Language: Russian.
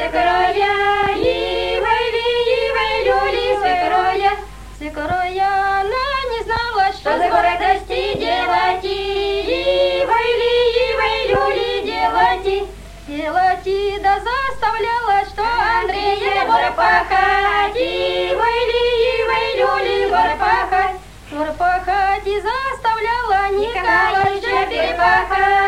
свекроя, ивой, люли, свекроя, она не знала, что за гордости делать, ивой, люли, делать, да заставляла, что Андрея гор пахать, ивой, люли, гор пахать, и заставляла Николаевича перепахать.